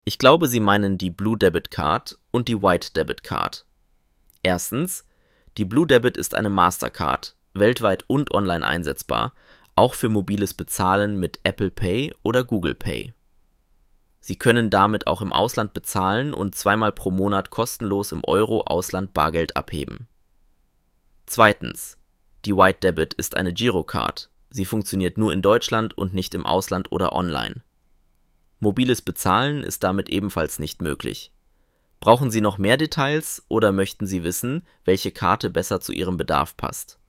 Ich glaube, Sie meinen die Blue Debit Card und die White Debit Card. Erstens, die Blue Debit ist eine Mastercard, weltweit und online einsetzbar, auch für mobiles Bezahlen mit Apple Pay oder Google Pay. Sie können damit auch im Ausland bezahlen und zweimal pro Monat kostenlos im Euro-Ausland Bargeld abheben. Zweitens, die White Debit ist eine Girocard. Sie funktioniert nur in Deutschland und nicht im Ausland oder online. Mobiles Bezahlen ist damit ebenfalls nicht möglich. Brauchen Sie noch mehr Details oder möchten Sie wissen, welche Karte besser zu Ihrem Bedarf passt?